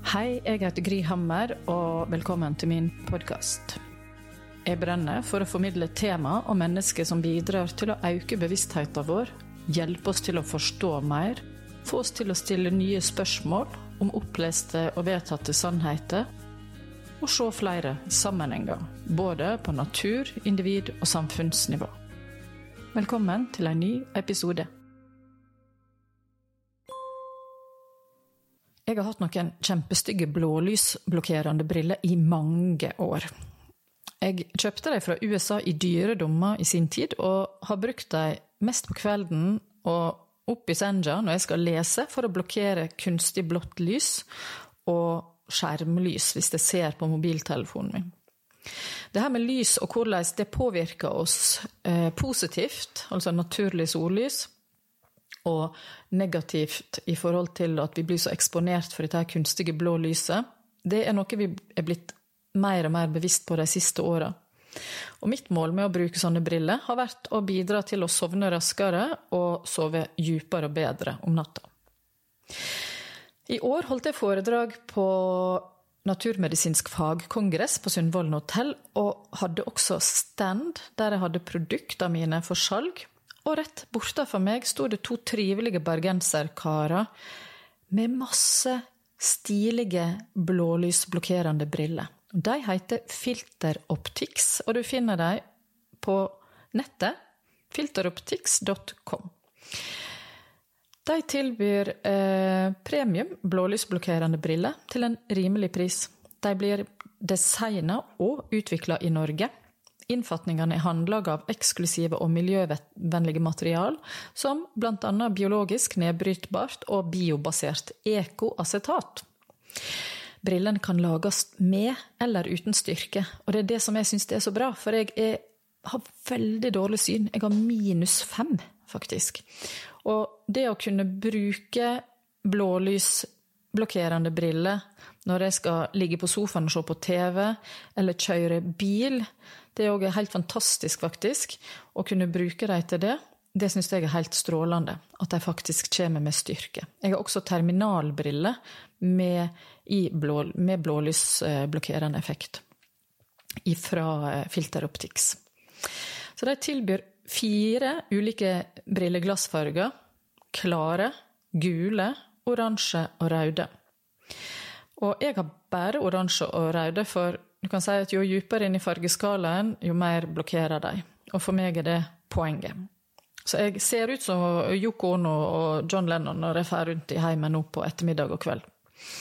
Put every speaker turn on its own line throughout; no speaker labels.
Hei, jeg heter Gry Hammer, og velkommen til min podcast. Jeg brenner for å formidle tema og mennesker som bidrar til å øke bevisstheten vår, hjelpe oss til å forstå mer, få oss til å stille nye spørsmål om oppleste og vedtatte sannheter, og se flere sammenhenger, både på natur-, individ- og samfunnsnivå. Velkommen til en ny episode. Jeg har hatt noen kjempestygge blålysblokkerende briller i mange år. Jeg kjøpte dem fra USA i dyredommer i sin tid, og har brukt dem mest på kvelden og opp i senga når jeg skal lese for å blokkere kunstig blått lys og skjermlys hvis jeg ser på mobiltelefonen min. Det her med lys og hvordan det påvirker oss positivt, altså naturlig sollys, og negativt i forhold til at vi blir så eksponert for dette kunstige blå lyset, det er noe vi er blitt mer og mer bevisst på de siste årene. Og mitt mål med å bruke sånne briller har vært å bidra til å sovne raskere og sove djupere og bedre om natta. I år holdt jeg foredrag på Naturmedisinsk fagkongress på Sundvolden Hotel, og hadde også stand der jeg hadde produktene mine for salg. Og rett borte for meg stod det 2 trivelige bergenserkarer med masse stilige blålysblokkerende briller. De heter Filter Optics, og du finner dem på nettet, filteroptics.com. De tilbyr premium blålysblokkerende briller til en rimelig pris. De blir designet og utviklet i Norge. Innfatningene er håndlag av eksklusive og miljøvennlige material, som blant annet biologisk nedbrytbart og biobasert ekoacetat. Brillene kan lages med eller uten styrke, og det er det som jeg synes det er så bra, for jeg har veldig dårlig syn. Jeg har -5, faktisk. Og det å kunne bruke blålysblokkerende briller når jeg skal ligge på sofaen og se på TV, eller kjøre bil, det er også helt fantastisk faktisk, å kunne bruke dem til det. Det synes jeg er helt strålende, at de faktisk kommer med styrke. Jeg har også terminalbriller med blålysblokkerende effekt fra Filter Optics. Så de tilbyr 4 ulike brilleglassfarger: klare, gule, oransje og røde. Og jeg har bare oransje og røde, for du kan si at jo djupere inn i fargeskalaen, jo mer blokkerer de. Og for meg er det poenget. Så jeg ser ut som Yoko Ono og John Lennon når jeg fer rundt i heimen nå på ettermiddag og kveld.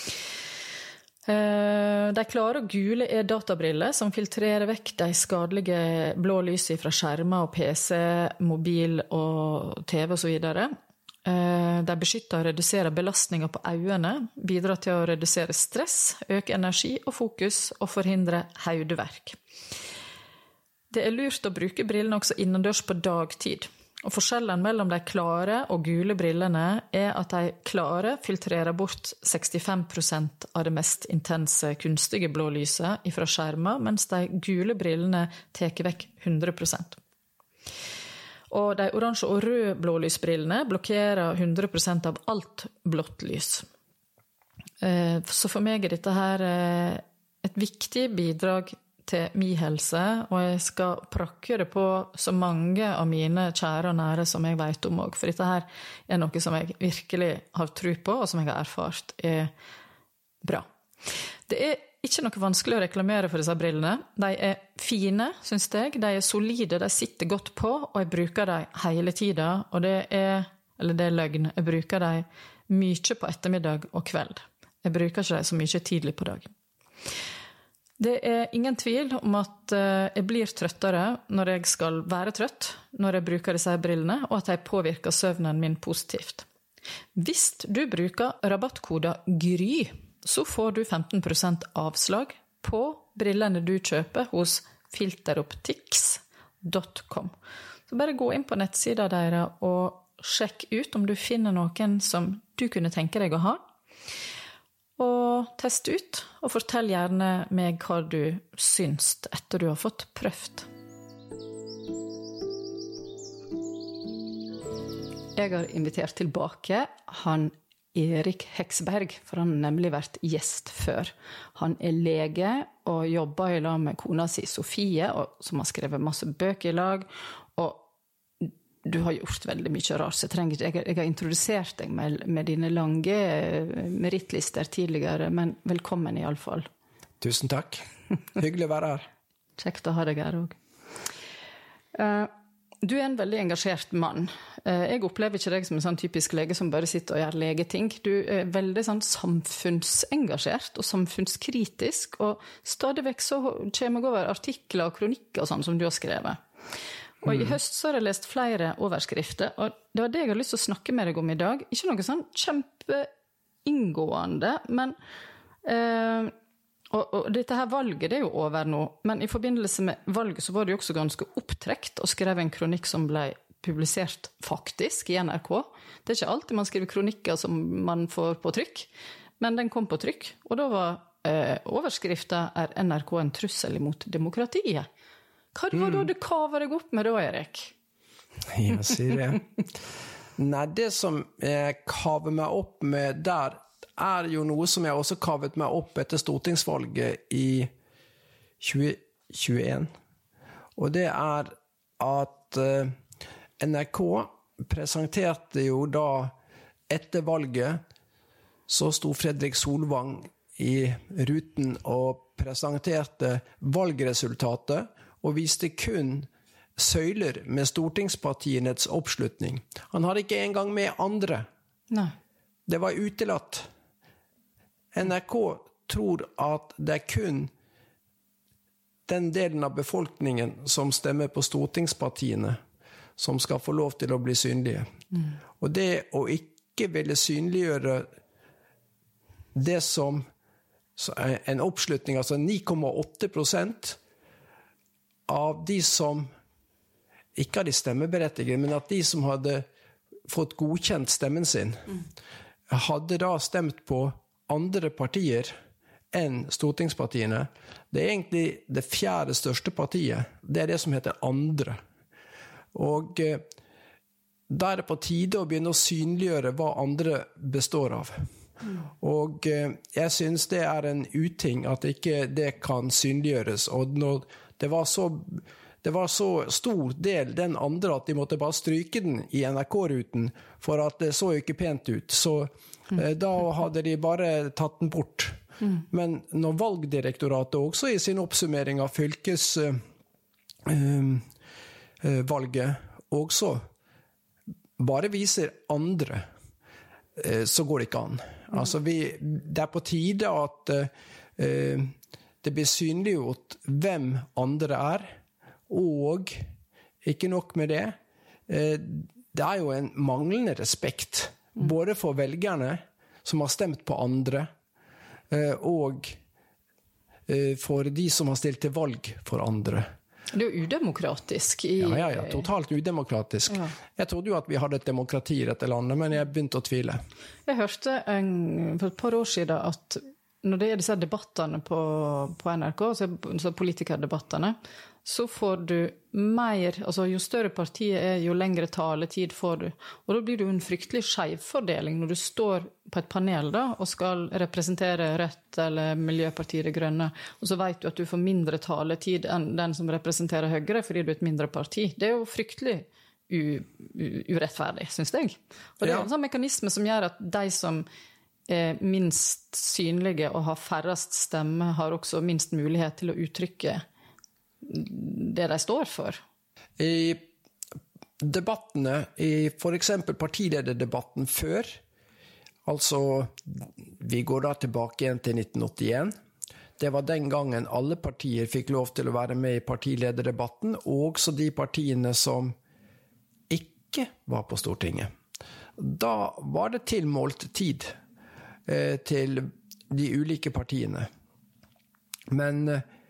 De klare og gule er databriller som filtrerer vekk de skadelige blå lyset fra skjermer og PC, mobil og TV og så videre. De beskytter og reduserer belastninger på øynene, bidrar til å redusere stress, øke energi og fokus og forhindre hodeverk. Det er lurt å bruke brillene også innendørs på dagtid. Og forskjellen mellom de klare og gule brillene er at de klare filtrerer bort 65% av det mest intense kunstige blå lyset fra skjermer, mens de gule brillene teker vekk 100%. Og de oransje og røde blålysbrillene blokkerer 100% av alt blått lys. Så for meg er dette her et viktig bidrag til min helse, og jeg skal prakke det på så mange av mine kjære og nære som jeg vet om også, for dette her er noe som jeg virkelig har tro på, og som jeg har erfart er bra. Det er ikke noe vanskelig å reklamere for disse brillene. De er fine, synes jeg. De er solide, de sitter godt på, og jeg bruker dem hele tiden. Og det er løgn, jeg bruker dem mye på ettermiddag og kveld. Jeg bruker ikke dem så mye tidlig på dag. Det er ingen tvil om at jeg blir trøttere når jeg skal være trøtt, når jeg bruker disse brillene, og at de påvirker søvnen min positivt. Hvis du bruker rabattkoden GRY, så får du 15% avslag på brillene du kjøper hos filteroptics.com. Så bare gå inn på nettsiden deres og sjekk ut om du finner noen som du kunne tenke deg å ha. Og test ut, og fortell gjerne meg hva du syns etter du har fått prøvd. Jeg har invitert tilbake han Erik Heksberg, for han har nemlig vært gjest før. Han lege og jobber i lag med kona si Sofie, som har skrevet masse bøker i lag, og du har gjort veldig mye rart, så jeg har introdusert deg med dine lange merittlister tidligere, men velkommen i alle fall.
Tusen takk. Hyggelig å være her.
Kjekt å ha deg her også. Du en veldig engasjert mann. Jeg opplever ikke deg som en sånn typisk lege som bare sitter og gjør legeting. Du veldig sånn samfunnsengasjert og samfunnskritisk, og stadig vekk så kommer jeg over artikler og kronikker og sånn som du har skrevet. Og i høst så har jeg lest flere overskrifter, og det var det jeg har lyst til å snakke med deg om i dag. Ikke noe sånn kjempeinngående, men og dette her valget, det jo over nå, men i forbindelse med valget så var det jo også ganske opptrekt og skrev en kronikk som ble publisert faktisk i NRK. Det ikke alltid man skriver kronikker som man får på trykk, men den kom på trykk, og da var overskriften NRK en trussel imot demokratiet. Hva var det du kaver deg opp med da, Erik?
Ja, sier det. Nei, det som jeg kaver meg opp med der, jo noe som jeg også kavet meg opp etter stortingsvalget i 2021. Og det at NRK presenterte jo da etter valget, så sto Fredrik Solvang i ruten og presenterte valgresultatet, og viste kun søyler med stortingspartienes oppslutning. Han hadde ikke engang med andre.
Nei.
Det var utelatt. NRK tror at det kun den delen av befolkningen som stemmer på stortingspartiene som skal få lov til å bli synlige. Og det å ikke ville synliggjøre det som en oppslutning, altså 9,8% av de som ikke hadde stemmeberettigelse, men at de som hadde fått godkjent stemmen sin, hadde da stemt på andre partier enn stortingspartiene. Det egentlig det fjerde største partiet. Det det som heter andre. Og da det på tide å begynne å synliggjøre hva andre består av. Og jeg synes det en uting at ikke det kan synliggjøres. Og når det var så stor del den andre at de måtte bare stryke den i NRK-ruten, for at det så ikke pent ut. Så da hadde de bare tatt den bort. Men når valgdirektoratet også i sin oppsummering av fylkesvalget også bare viser andre, så går det ikke an. Altså det på tide at det blir synliggjort hvem andre og ikke nok med det, det jo en manglende respekt, både for velgerne som har stemt på andre, og for de som har stilt til valg for andre.
Det jo udemokratisk.
Ja, totalt udemokratisk. Ja. Jeg trodde jo at vi hadde et demokrati i dette landet, men jeg begynte å tvile. Jeg
hørte for et par år siden at når det disse debattene på NRK, så politikerdebattene, så får du mer, altså jo større partiet jo lengre taletid får du. Og da blir det jo en fryktelig skjevfordeling når du står på et panel da, og skal representere Rødt eller Miljøpartiet Det Grønne, og så vet du at du får mindre taletid enn den som representerer Høyre, fordi du et mindre parti. Det jo fryktelig urettferdig, synes jeg. Og det en sånn mekanisme som gjør at de som minst synlige og har færrest stemme, har også minst mulighet til å uttrykke det de står for.
I debattene, i for eksempel partilederdebatten før, altså vi går da tilbake igjen til 1981, det var den gangen alle partier fikk lov til å være med i partilederdebatten, og også de partiene som ikke var på Stortinget. Da var det tilmålt tid til de ulike partiene. Men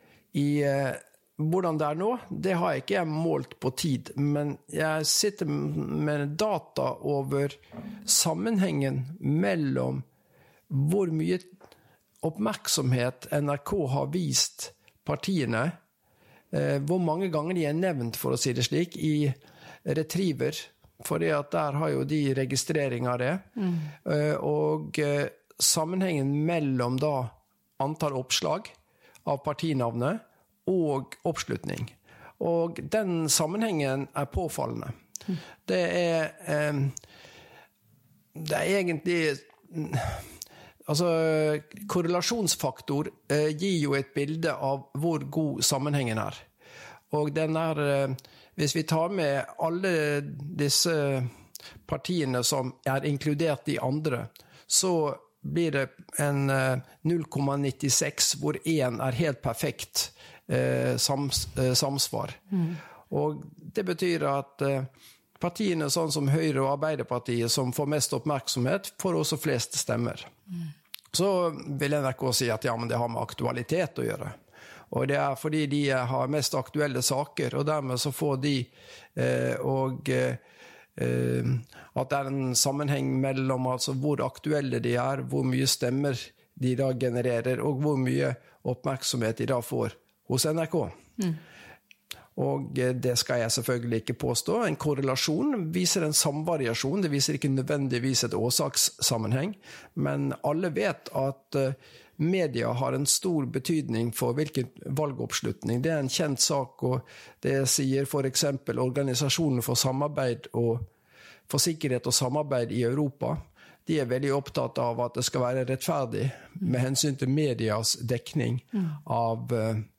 hvordan det nå, det har ikke jeg målt på tid, men jeg sitter med data over sammenhengen mellom hvor mye oppmerksomhet NRK har vist partiene, hvor mange ganger de nevnt, for å si det slik, i Retriever, fordi at der har jo de registreringer av det, og sammenhengen mellom da antall oppslag av partinavnet og oppslutning. Og den sammenhengen påfallende. Det er egentlig altså korrelasjonsfaktor gir jo et bilde av hvor god sammenhengen er. Og den hvis vi tar med alle disse partiene som inkludert i andre, så blir det en 0,96 hvor 1 helt perfekt samsvar. Og det betyr at partiene sånn som Høyre og Arbeiderpartiet som får mest oppmerksomhet, får også flest stemmer. Så vil NRK si at ja, men det har med aktualitet å gjøre. Og det fordi de har mest aktuelle saker, og dermed så får de at det en sammenheng mellom altså hvor aktuelle de hvor mye stemmer de da genererer, og hvor mye oppmerksomhet de da får hos NRK. Og det skal jeg selvfølgelig ikke påstå. En korrelasjon viser en samvariasjon, det viser ikke nødvendigvis et årsakssammenheng, men alle vet at media har en stor betydning for hvilken valgoppslutning. Det en kjent sak, og det sier for eksempel Organisasjonen for samarbeid og for sikkerhet og samarbeid i Europa. De veldig opptatt av at det skal være rettferdig med hensyn til medias dekning av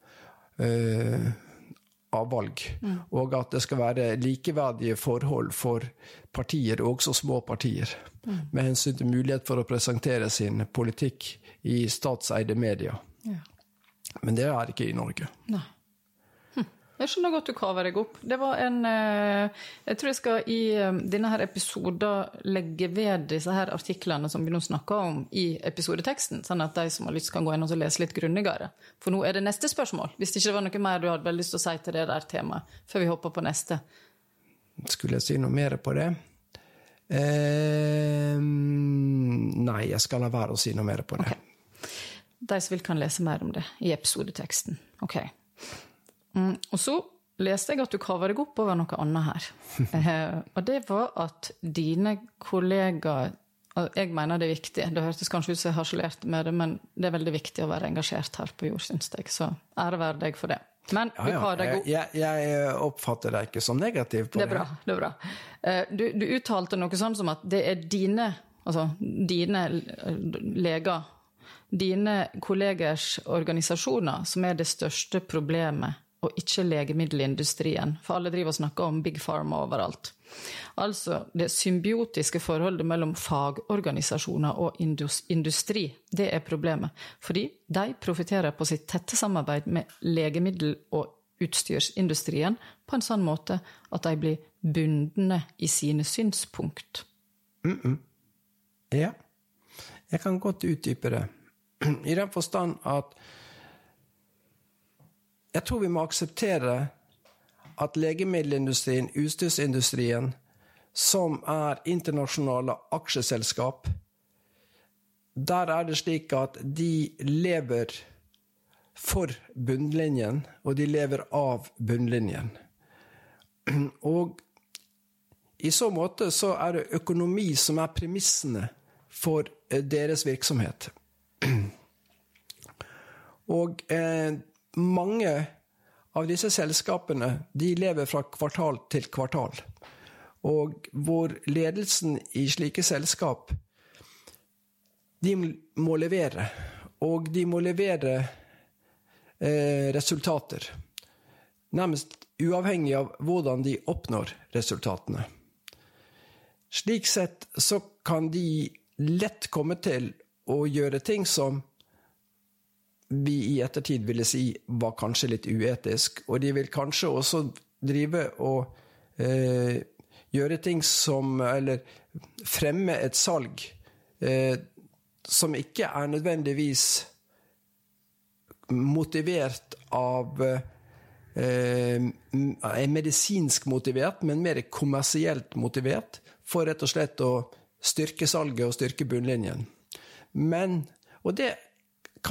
valg, og at det skal være likeverdige forhold for partier, og også små partier, med hensyn til mulighet for å presentere sin politikk i statseide media. Ja. Men det ikke i Norge.
Nei. Jeg skjønner godt du kaver deg opp. Det var jeg tror jeg skal i denne her episoden legge ved disse her artiklene som vi nå snakker om i episodeteksten, sånn at de som har lyst kan gå inn og lese litt grundigere. For nå det neste spørsmål, hvis det ikke var noe mer du hadde vel lyst til å si til det der temaet, før vi hopper på neste.
Skulle jeg si noe mer på det? Nei, jeg skal la være å si noe mer på det.
Okay. De som vil kan lese mer om det i episodeteksten. Ok. Og så leste jeg at du kaver deg opp over noe annet her. Og det var at dine kollegaer, jeg mener det viktig, det hørtes kanskje ut som jeg harselerte med det, men det veldig viktig å være engasjert her på jord, synes jeg, så ære være deg for det. Men du kaver deg opp.
Jeg oppfatter deg ikke som negativ på det.
Det bra. Du uttalte noe sånn som at det dine leger, dine kollegers organisasjoner som det største problemet, og ikke legemiddelindustrien, for alle driver og snakker om Big Pharma overalt. Altså, det symbiotiske forholdet mellom fagorganisasjoner og industri, det problemet, fordi de profiterer på sitt tette samarbeid med legemiddel- og utstyrsindustrien på en sånn måte at de blir bundne i sine synspunkt.
Ja, jeg kan godt utdype det. I den forstand at jeg tror vi må akseptere at legemiddelindustrien, utstyrsindustrien, som internasjonale aksjeselskap, der det slik at de lever for bunnlinjen, og de lever av bunnlinjen. Og i så måte så det økonomi som premissene for deres virksomhet. Og mange av disse selskapene, de lever fra kvartal til kvartal. Og hvor ledelsen i slike selskap, de må levere. Og de må levere resultater. Nærmest uavhengig av hvordan de oppnår resultatene. Slik sett så kan de lett komme til å gjøre ting som vi i ettertid ville si var kanskje litt uetisk, og de vil kanskje også drive og gjøre ting som, eller fremme et salg som ikke nødvendigvis motivert av medisinsk motivert, men mer kommersielt motivert, for rett og slett å styrke salget og styrke bunnlinjen. Men, og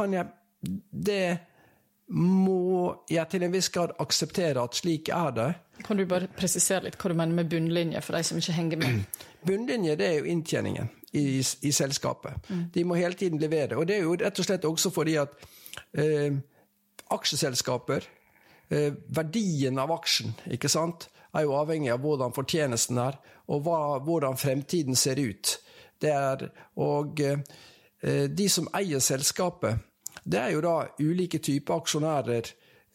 det må jeg til en viss grad akseptere at slik det,
Kan du bare presisere litt hva du mener med bunnlinje for de som ikke henger med?
Bunnlinje, det jo inntjeningen i selskapet. De må hele tiden levere. Og det jo rett og slett også fordi at aksjeselskaper, verdien av aksjen, ikke sant, jo avhengig av hvordan fortjenesten og hvordan fremtiden ser ut. Og de som eier selskapet, det jo da ulike typer aksjonærer,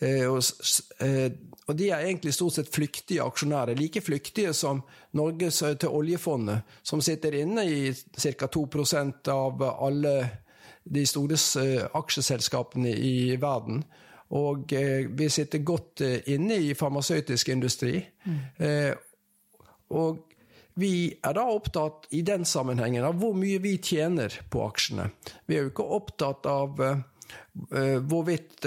og de egentlig stort sett flyktige aksjonærer, like flyktige som Norges til oljefondet, som sitter inne i ca. 2% av alle de store aksjeselskapene i verden. Og vi sitter godt inne i farmasøytisk industri. Og vi da opptatt i den sammenhengen av hvor mye vi tjener på aksjene. Vi jo ikke opptatt av hvorvidt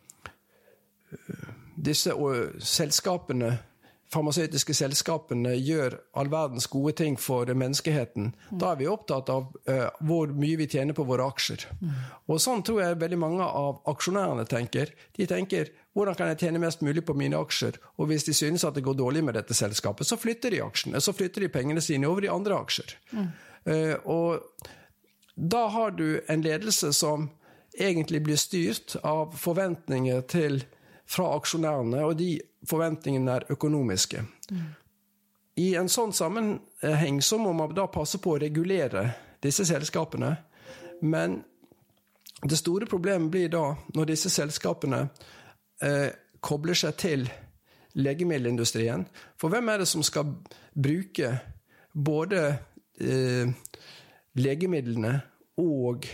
disse selskapene, farmasøytiske selskapene, gjør all verdens gode ting for menneskeheten. Da vi opptatt av hvor mye vi tjener på våre aksjer. Og sånn tror jeg veldig mange av aksjonærene tenker. De tenker, hvordan kan jeg tjene mest mulig på mine aksjer? Og hvis de synes at det går dårlig med dette selskapet, så flytter de aksjene, så flytter de pengene sine over i andre aksjer. Og da har du en ledelse som egentlig blir styrt av forventninger fra aksjonærene, og de forventningene økonomiske. I en sånn sammenheng så må man da passe på å regulere disse selskapene, men det store problemet blir da når disse selskapene kobler seg til legemiddelindustrien. For hvem det som skal bruke både legemidlene og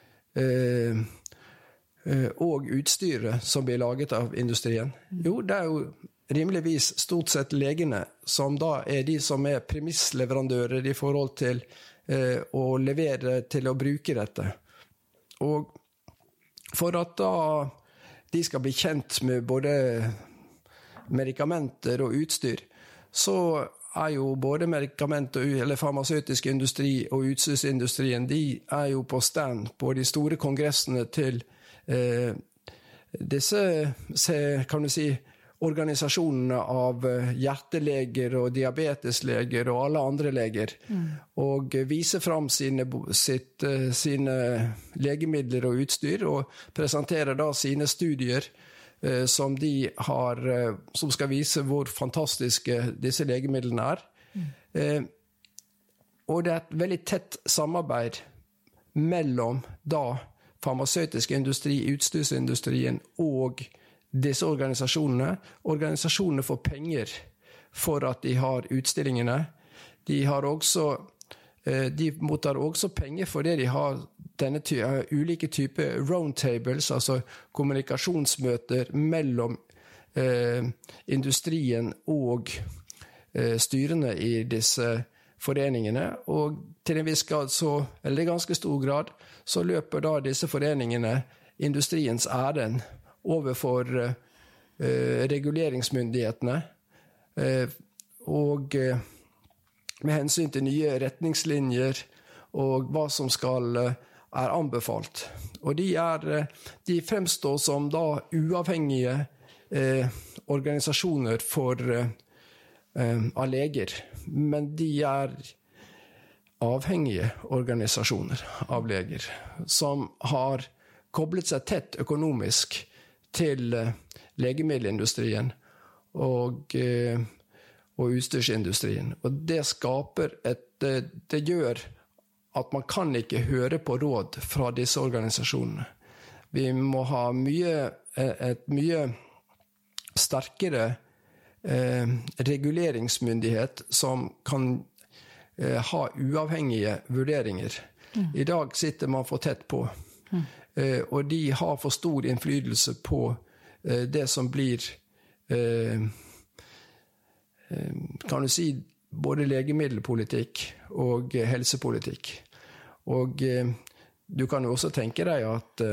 utstyret som blir laget av industrien? Jo, det jo rimeligvis stort sett legene, som da de som premissleverandører i forhold til å levere til å bruke dette. Og for at da de skal bli kjent med både medikamenter og utstyr, så jo både eller farmasøytisk industri og utstyrsindustrien, de jo på stand på de store kongressene til disse, kan du si, organisasjonene av hjerteleger og diabetesleger og alle andre leger, og vise frem sine legemidler og utstyr, og presentere da sine studier som de har, som skal vise hvor fantastiske disse legemidlene Og det et veldig tett samarbeid mellom da farmasøytisk industri, utstyrsindustrien og disse organisasjonene. Organisasjonene får penger for at de har utstillingene. De mottar også penger for det de har denne ulike typer roundtables, altså kommunikasjonsmøter mellom industrien og styrene i disse foreningene, og til en viss grad, eller i ganske stor grad, så løper da disse foreningene industriens ærend overfor reguleringsmyndighetene, og med hensyn til nye retningslinjer og hva som skal anbefalt. Og de fremstår som da uavhengige organisasjoner av leger, men de avhengige organisasjoner av leger, som har koblet seg tett økonomisk til legemiddelindustrien og utstyrsindustrien. Og det det gjør at man kan ikke høre på råd fra disse organisasjonene. Vi må ha et mye sterkere reguleringsmyndighet som kan ha uavhengige vurderinger. I dag sitter man for tett på, og de har for stor innflytelse på det som blir, kan du si, både legemiddelpolitikk og helsepolitikk. Og du kan jo også tenke deg at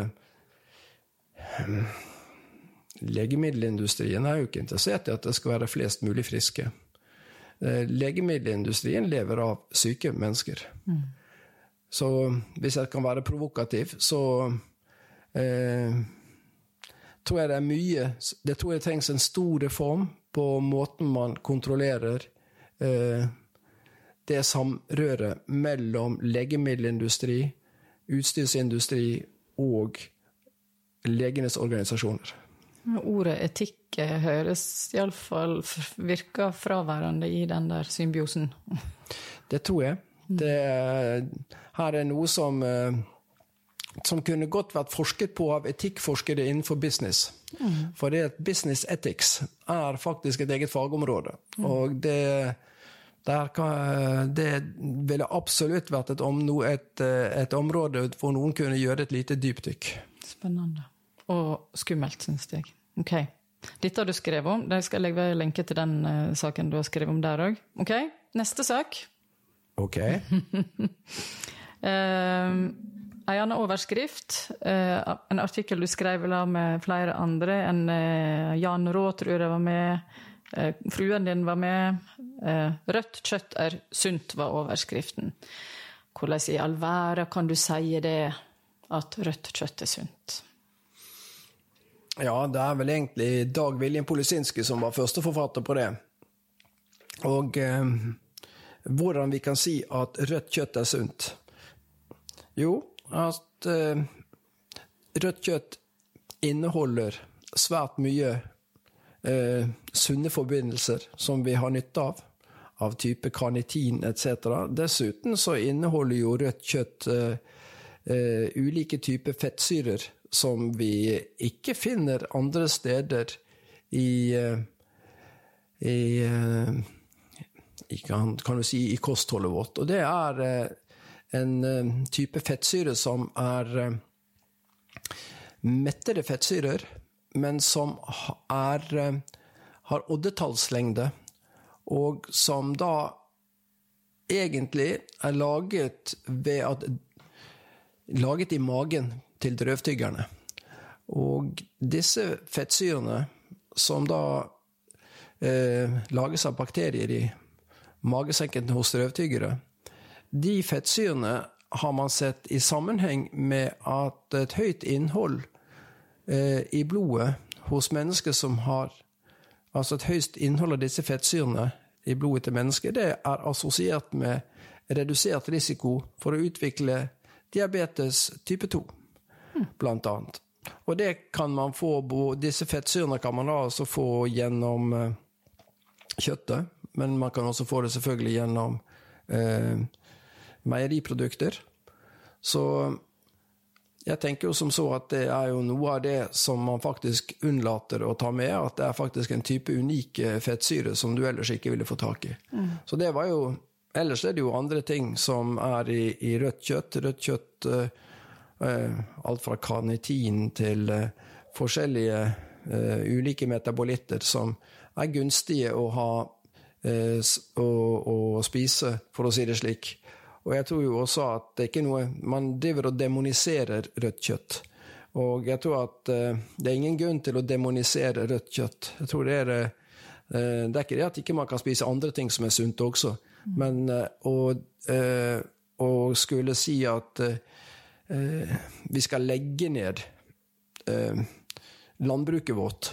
legemiddelindustrien jo ikke interessert i at det skal være flest mulig friske. Legemiddelindustrien lever av syke mennesker. Så hvis jeg kan være provokativ, så tror jeg det tror jeg trengs en stor reform på måten man kontrollerer det samrøret mellom legemiddelindustri, utstyrsindustri og legenes organisasjoner.
Ordet etikk høres i alle fall virker fraværende i den der symbiosen.
Det tror jeg. Her noe som kunne godt vært forsket på av etikkforskere innenfor business. For business ethics faktisk et eget fagområde. Og det ville absolutt vært et område hvor noen kunne gjøre et lite dypdykk.
Spennende. Og skummelt, synes jeg. Ok. Dette har du skrevet om. Jeg skal legge lenke til den saken du har skrevet om der også. Ok, neste sak.
Ok.
En annen overskrift. En artikkel du skrev med flere andre. Jan Rå, tror jeg var med. Fruen din var med. Rødt kjøtt sunt, var overskriften. Hvordan i all verden kan du si det, at rødt kjøtt sunt?
Ja, det vel egentlig Dag William Polisinski som var første forfatter på det. Og hvordan vi kan si at rødt kjøtt sunt. Jo, at rødt kjøtt inneholder svært mye sunne forbindelser som vi har nytte av type karnitin etc. Dessuten så inneholder jo rødt kjøtt ulike typer fettsyrer som vi ikke finner andre steder kan du si, i kostholdet vårt. Og det en type fettsyre som mettede fettsyrer, men som har oddetallslengde, og som da egentlig laget laget i magen til drøvtyggerne. Og disse fettsyrene, som da lages av bakterier i magesekken hos drøvtyggere, de fettsyrene har man sett i sammenheng med at et høyt innhold i blodet hos mennesker som har, altså et høyst innhold av disse fettsyrene i blodet til mennesker, det assosiert med redusert risiko for å utvikle diabetes type 2, blant annet. Og det kan man få, disse fettsyrene kan man da altså få gjennom kjøttet, men man kan også få det selvfølgelig gjennom meieriprodukter. Så jeg tenker jo som så at det jo noe av det som man faktisk unnlater å ta med, at det faktisk en type unik fettsyre som du ellers ikke ville få tak i. Så det var jo, ellers det jo andre ting som i rødt kjøtt. Rødt kjøtt, alt fra karnitin til forskjellige ulike metabolitter som gunstige å ha å spise, for å si det slik. Og jeg tror jo også at det ikke noe, man driver og demoniserer rødt kjøtt. Og jeg tror at det ingen grunn til å demonisere rødt kjøtt. Jeg tror det ikke det at ikke man kan spise andre ting som sunt også. Men å skulle si at vi skal legge ned landbruket vårt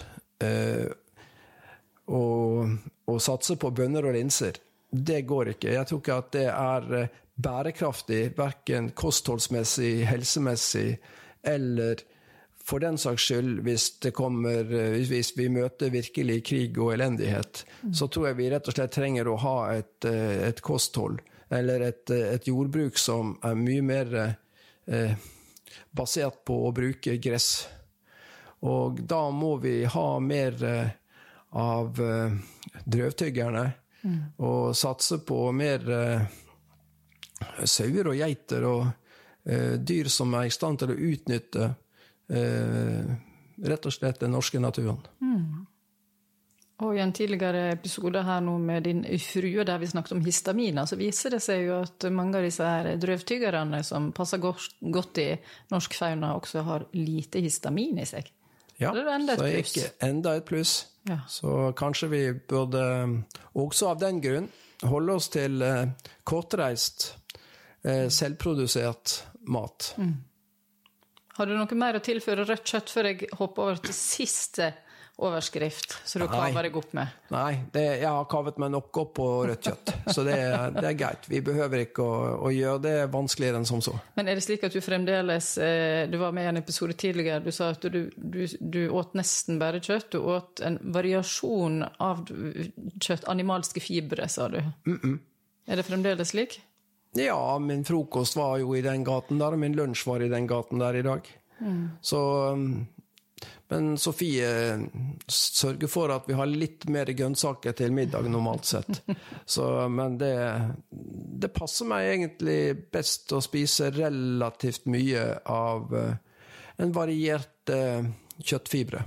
og satse på bønner og linser, det går ikke. Jeg tror ikke at det bærekraftig, hverken kostholdsmessig, helsemessig, eller for den saks skyld, hvis vi møter virkelig krig og elendighet, så tror jeg vi rett og slett trenger å ha et kosthold, eller et jordbruk som mye mer basert på å bruke gress. Og da må vi ha mer av drøvtyggerne, og satse på mer sauer og geiter og dyr som i stand til å utnytte rett og slett den norske naturen.
Og i en tidligere episode her nå med din frue der vi snakket om histaminer, så viser det seg jo at mange av disse her drøvtyggerne som passer godt i norsk fauna også har lite histamin i seg.
Ja, så ikke enda et pluss. Ja. Så kanskje vi burde også av den grunn holde oss til kortreist, selvprodusert mat.
Har du noe mer å tilføre rødt kjøtt før jeg hopper over til siste overskrift, så du kaver deg opp med.
Nei, jeg har kavet meg nok opp på rødt kjøtt, så det er greit. Vi behøver ikke å gjøre det vanskeligere enn som så.
Men er det slik at du fremdeles, du var med i en episode tidligere, du sa at du åt nesten bare kjøtt, du åt en variasjon av kjøtt, animalske fibre, sa du. Er det fremdeles slik?
Ja, min frokost var jo i den gaten der, og min lunsj var i den gaten der i dag. Så... Men Sofie sørger for at vi har litt mer grønnsaker til middag normalt sett. Men det passer meg egentlig best å spise relativt mye av en variert kjøttfibre.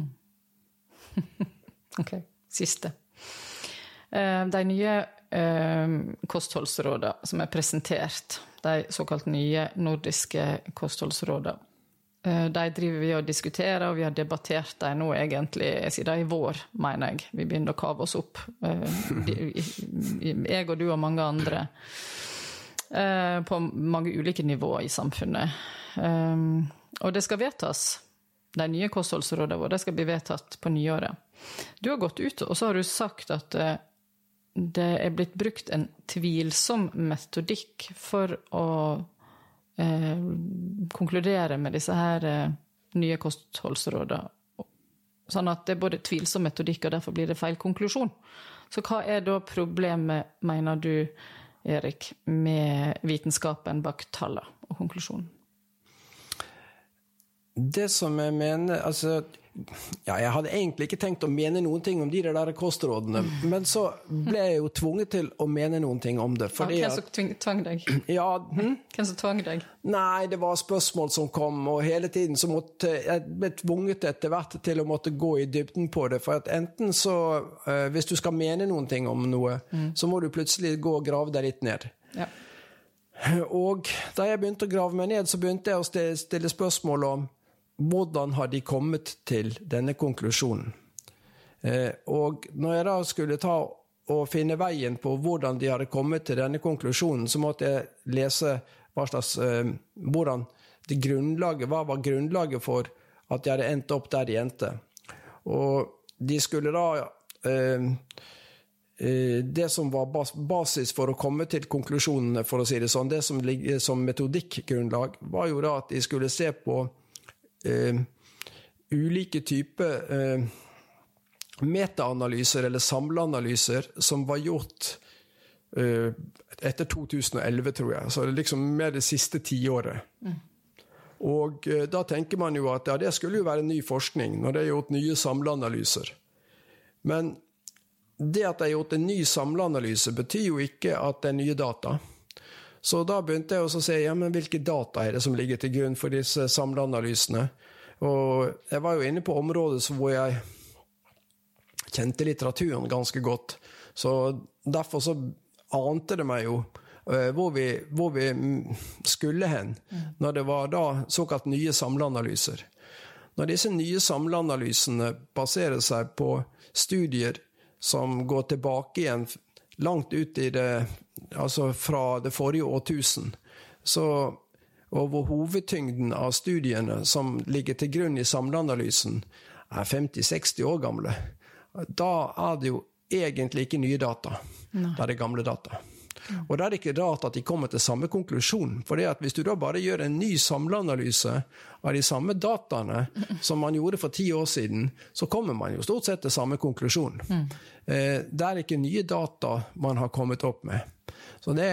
Ok, siste. De nye kostholdsrådene som er presentert, de såkalt nye nordiske kostholdsrådene, de driver vi og diskuterer, og vi har debattert dem nå egentlig siden i vår, mener jeg. Vi begynner å kave oss opp. Jeg og du og mange andre. På mange ulike nivåer i samfunnet. Og det skal vedtas. De nye kostholdsrådene våre, det skal bli vedtatt på nyåret. Du har gått ut, og så har du sagt at det er blitt brukt en tvilsom metodikk for å konkludere med disse her nye kostholdsrådene. Sånn at det er både tvilsom metodikk, og derfor blir det feil konklusjon. Så hva er da problemet, mener du, Erik, med vitenskapen bak tallene og konklusjonen?
Det som jeg mener, altså... Ja, jeg hadde egentlig ikke tenkt å mene noen ting om de der kostrådene, men så ble jeg jo tvunget til å mene noen ting om det.
Hvem som tvang deg?
Ja,
Hvem som tvang deg?
Nei, det var spørsmål som kom, og hele tiden så måtte jeg ble tvunget etter hvert til å måtte gå i dybden på det, for at enten så, hvis du skal mene noen ting om noe, så må du plutselig gå og grave deg litt ned. Ja. Og da jeg begynte å grave meg ned, så begynte jeg å stille spørsmål om hvordan har de kommet til denne konklusjonen. Og når jeg da skulle ta og finne veien på hvordan de hadde kommet til denne konklusjonen, så måtte jeg lese hva var grunnlaget for at de hadde endt opp der de endte. Og de skulle da... det som var basis for å komme til konklusjonene, for å si det sånn, det som ligger som metodikkgrunnlag, var jo da at de skulle se på ulike typer metaanalyser eller samleanalyser som var gjort etter 2011, tror jeg. Så det er liksom med det siste 10 året. Og da tenker man jo at ja, det skulle jo være ny forskning når det er gjort nye samleanalyser. Men det at det er gjort en ny samleanalyse betyr jo ikke at det er nye data. Så da begynte jeg også å se, ja, men hvilke data er det som ligger til grunn for disse samleanalysene? Og jeg var jo inne på området hvor jeg kjente litteraturen ganske godt. Så derfor så ante det meg jo hvor vi skulle hen, når det var da såkalt nye samleanalyser. Når disse nye samleanalysene baserer seg på studier som går tilbake igjen langt ut i det, altså fra det forrige årtusen, så over hovedtyngden av studiene som ligger til grunn i samleanalysen er 50-60 år gamle, da er det jo egentlig ikke nye data. Da er det gamle data. Og da er det ikke rart at de kommer til samme konklusjon, for det at hvis du da bare gjør en ny samleanalyse av de samme dataene som man gjorde for 10 år siden, så kommer man jo stort sett til samme konklusjon. Det er ikke nye data man har kommet opp med. Så det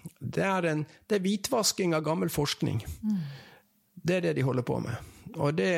er hvitvasking av gammel forskning. Det er det de holder på med. Og det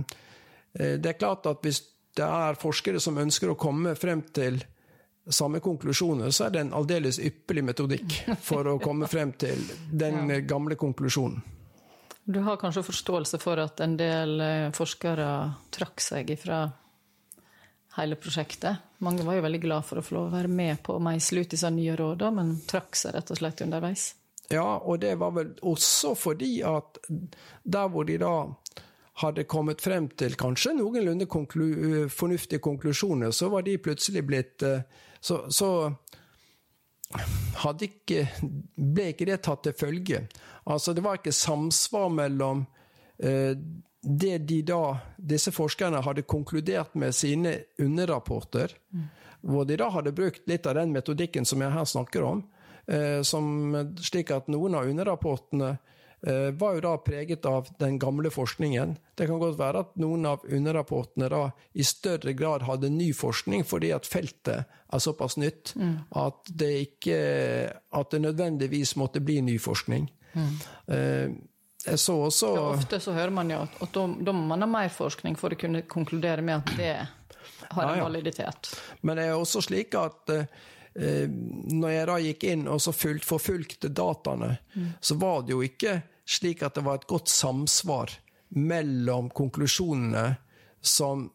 er klart at hvis det er forskere som ønsker å komme frem til samme konklusjoner, så er det en aldeles ypperlig metodikk for å komme frem til den gamle konklusjonen.
Du har kanskje forståelse for at en del forskere trakk seg fra hele prosjektet. Mange var jo veldig glad for å få lov å være med på å meisle ut disse nye rådene, men trakk seg rett og slett underveis.
Ja, og det var vel også fordi at der hvor de da hadde kommet frem til kanskje noenlunde fornuftige konklusjoner, så var de plutselig blitt... Så ble ikke det tatt til følge. Altså, det var ikke samsvar mellom det disse forskerne hadde konkludert med sine underrapporter, hvor de da hadde brukt litt av den metodikken som jeg her snakker om, slik at noen av underrapportene var jo da preget av den gamle forskningen. Det kan godt være at noen av underrapportene da i større grad hadde ny forskning, fordi at feltet såpass nytt, at det nødvendigvis måtte bli ny forskning. Så også...
Ja, ofte så hører man jo at da må man ha mer forskning for å kunne konkludere med at det har en validitet.
Men det også slik at når jeg da gikk inn og så forfulgte dataene, så var det jo ikke slik at det var et godt samsvar mellom konklusjonene som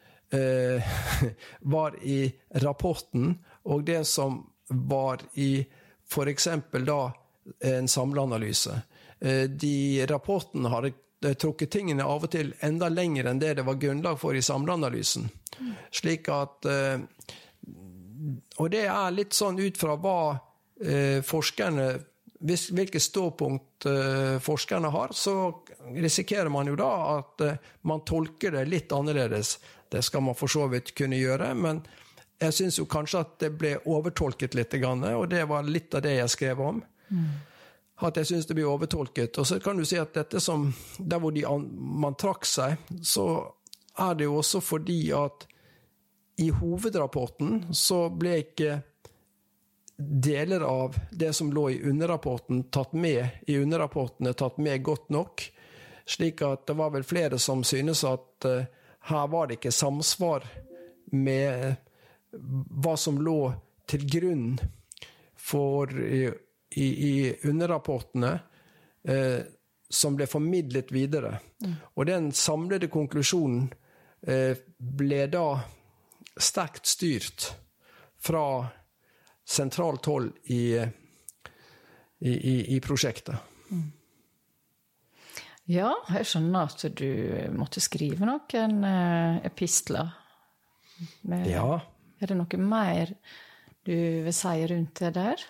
var i rapporten, og det som var i for eksempel da en samleanalyse. De rapportene hadde trukket tingene av og til enda lenger enn det var grunnlag for i samleanalysen. Slik at og det litt sånn ut fra hva forskerne, hvilke ståpunkt forskerne har, så risikerer man jo da at man tolker det litt annerledes. Det skal man for så vidt kunne gjøre, men jeg synes jo kanskje at det ble overtolket litt, og det var litt av det jeg skrev om. At jeg synes det blir overtolket. Og så kan du si at dette som, der hvor man trakk seg, så det jo også fordi at i hovedrapporten så ble ikke deler av det som lå i underrapporten tatt med godt nok, slik at det var vel flere som synes at her var det ikke samsvar med hva som lå til grunn for i underrapportene som ble formidlet videre. Og den samlede konklusjonen ble da sterkt styrt fra sentralt hold i prosjektet.
Ja, jeg skjønner at du måtte skrive noen epistler.
Ja.
Det noe mer du vil si rundt det der?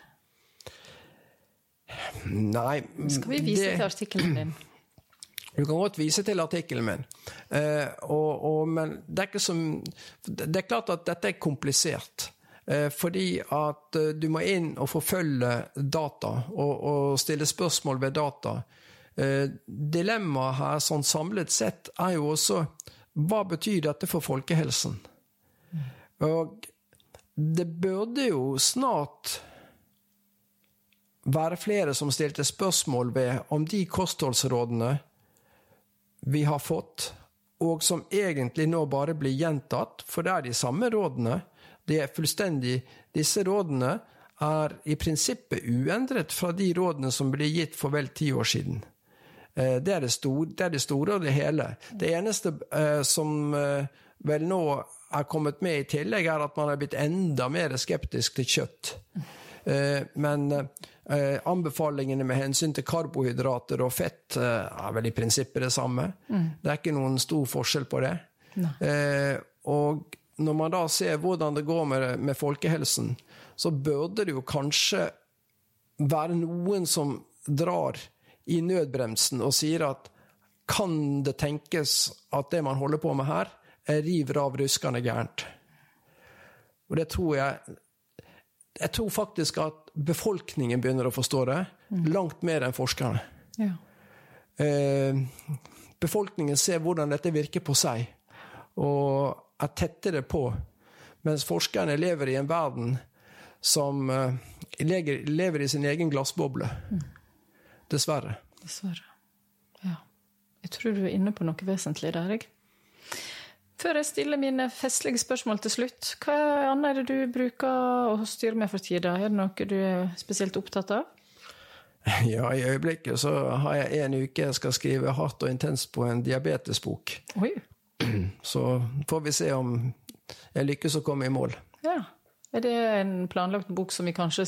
Nei.
Skal vi vise til artikkelen din?
Du kan godt vise til artikkelen min. Men det det klart at dette komplisert. Fordi at du må inn og forfølge data og stille spørsmål ved data. Dilemmaet her sånn samlet sett jo også hva betyr dette for folkehelsen? Og det burde jo snart være flere som stilte spørsmål ved om de kostholdsrådene vi har fått, og som egentlig nå bare blir gjentatt, for det de samme rådene, det fullstendig, disse rådene i prinsippet uendret fra de rådene som ble gitt for vel 10 år siden. Det det store og det hele. Det eneste som vel nå kommet med i tillegg at man har blitt enda mer skeptisk til kjøtt. Men anbefalingene med hensyn til karbohydrater og fett vel i prinsippet det samme. Det ikke noen stor forskjell på det. Og når man da ser hvordan det går med folkehelsen, så burde det jo kanskje være noen som drar i nødbremsen og sier at kan det tenkes at det man holder på med her river av ruskende gærent. Og det tror jeg tror faktisk at befolkningen begynner å forstå det langt mer enn forskerne.
Ja.
Befolkningen ser hvordan dette virker på seg, og tettere på, mens forskerne lever i en verden som lever i sin egen glassboble. Dessverre. Ja. Jeg tror du inne på noe vesentlig der, jeg. Før jeg stiller mine festlige spørsmål til slutt, hva annet det du bruker å styre med for tida? Det noe du spesielt opptatt av? Ja, i øyeblikket så har jeg en uke jeg skal skrive hardt og intenst på en diabetesbok.
Oi.
Så får vi se om jeg lykkes å komme i mål.
Ja. Det en planlagt bok som vi kanskje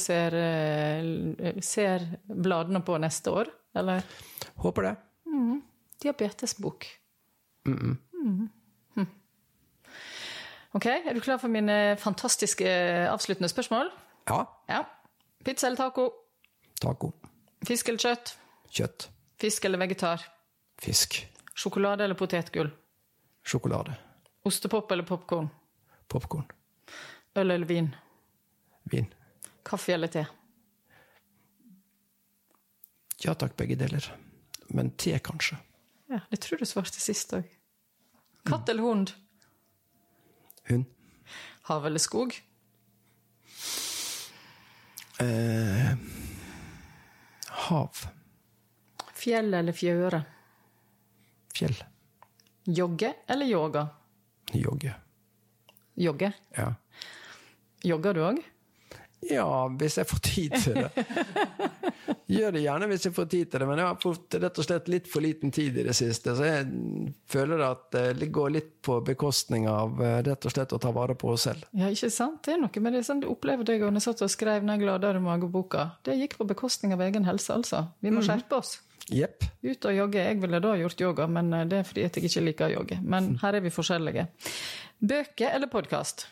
ser bladene på neste år, eller?
Håper det.
Diabetesbok. Ok, du klar for mine fantastiske avsluttende spørsmål?
Ja.
Pizza eller taco?
Taco.
Fisk eller kjøtt?
Kjøtt.
Fisk eller vegetar?
Fisk.
Sjokolade eller potetgull?
Sjokolade.
Ostepop eller popcorn?
Popcorn.
Øl eller vin?
Vin.
Kaffe eller te?
Ja takk, begge deler. Men te kanskje.
Ja, det tror du svarte sist også. Katt eller hund?
Hund.
Hav eller skog?
Hav.
Fjell eller fjøre?
Fjell.
Jogge eller yoga?
Jogge.
Jogge?
Ja.
Jogger du også?
Ja, hvis jeg får tid til det. Gjør det gjerne hvis jeg får tid til det, men jeg har fått rett og slett litt for liten tid i det siste, så jeg føler at det går litt på bekostning av rett og slett å ta vare på oss selv.
Ja, ikke sant? Det er noe med det som du opplevde deg når jeg satt og skrev den gladere mageboka. Det gikk på bekostning av egen helse, altså. Vi må skjerpe oss.
Jepp.
Ut og jogge. Jeg ville da gjort yoga, men det er fordi jeg ikke liker å jogge. Men her er vi forskjellige. Bøker eller podcast?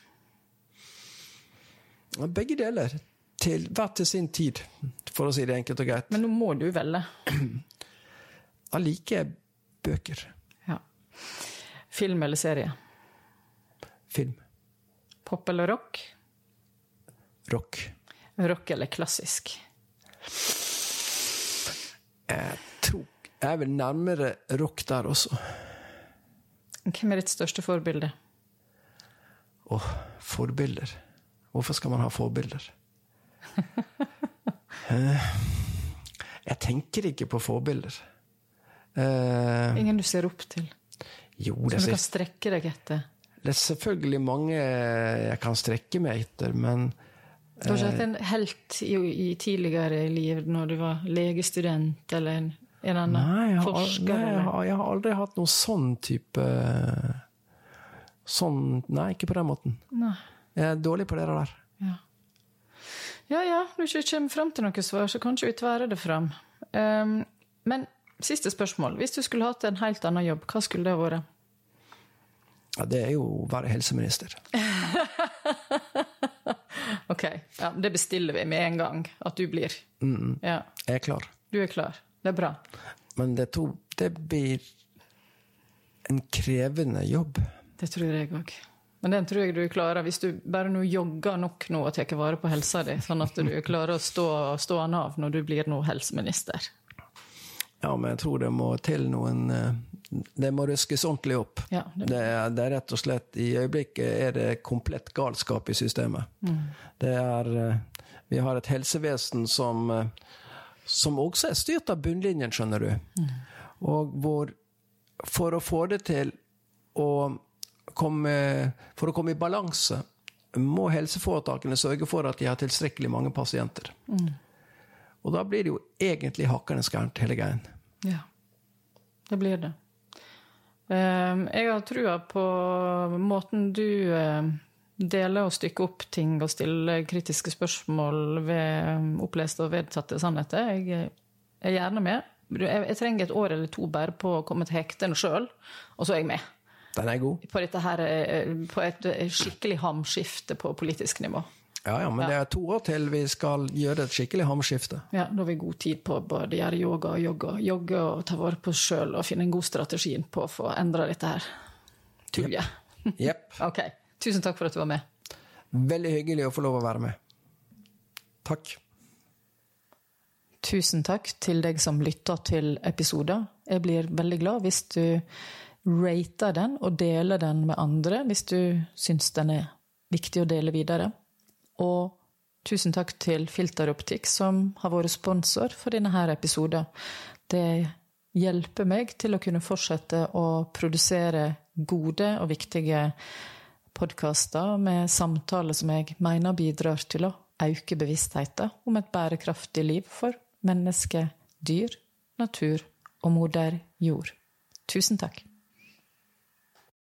Begge deler. Til hver til sin tid, for å si det enkelt og greit.
Men nå må du velge.
Jeg liker bøker.
Ja. Film eller serie?
Film.
Pop eller rock?
Rock.
Rock eller klassisk?
Jeg tror jeg er vel nærmere rock der også.
Hvem er ditt største forbilde?
Forbilder. Hvorfor skal man ha forbilder? Jeg tenker ikke på forbilder.
Ingen du ser opp til?
Jo,
som du kan strekke deg etter? Det
er selvfølgelig mange jeg kan strekke meg etter, men
du har ikke hatt en helt i tidligere liv når du var legestudent eller en annen forsker?
Nei, jeg har aldri hatt noe sånn type nei, ikke på den måten.
Nei.
Jeg er dårlig på det der.
Ja, når du ikke kommer frem til noe svar, så kan ikke vi tvære det frem. Men siste spørsmål. Hvis du skulle hatt en helt annen jobb, hva skulle det vært?
Ja, det er jo å være helseminister.
Ok, ja, det bestiller vi med en gang, at du blir. Ja.
Jeg er klar.
Du er klar. Det er bra.
Men det blir en krevende jobb.
Det tror jeg også. Men den tror jeg du klarer hvis du bare nå jogger nok nå og tar vare på helsa di, sånn at du klarer å stå an av når du blir nå helseminister.
Ja, men jeg tror det må til noen det må røskes ordentlig opp. Ja, det er rett og slett i øyeblikket er det komplett galskap i systemet. Vi har et helsevesen som også er styrt av bunnlinjen, skjønner du. Og for å få det til for å komme i balanse må helseforetakene sørge for at de har tilstrekkelig mange pasienter. Og da blir det jo egentlig hakkende skærent hele greien.
Ja, det blir det. Jeg har trua på måten du deler og stykker opp ting og stiller kritiske spørsmål ved oppleste og vedtatte sannheter. Jeg er gjerne med. Jeg trenger et år eller to bare på å komme til hektene selv, og så er jeg med.
Den er god.
På dette her, på et skikkelig hamskifte på politisk nivå.
Ja, men det er 2 år til vi skal gjøre et skikkelig hamskifte. Ja,
da har vi god tid på å både gjøre jogge og ta vare på oss selv og finne en god strategi på å få endret dette her. Tullet.
Jepp.
Ok, tusen takk for at du var med.
Veldig hyggelig å få lov å være med. Takk.
Tusen takk til deg som lytter til episoder. Jeg blir veldig glad hvis du rater den og deler den med andre, hvis du synes den er viktig å dele videre. Og tusen takk til Filteroptikk som har vært sponsor for denne her episoden. Det hjelper meg til å kunne fortsette å produsere gode og viktige podcaster med samtaler som jeg mener bidrar til å øke bevisstheten om et bærekraftig liv for menneske, dyr, natur og moder jord. Tusen takk.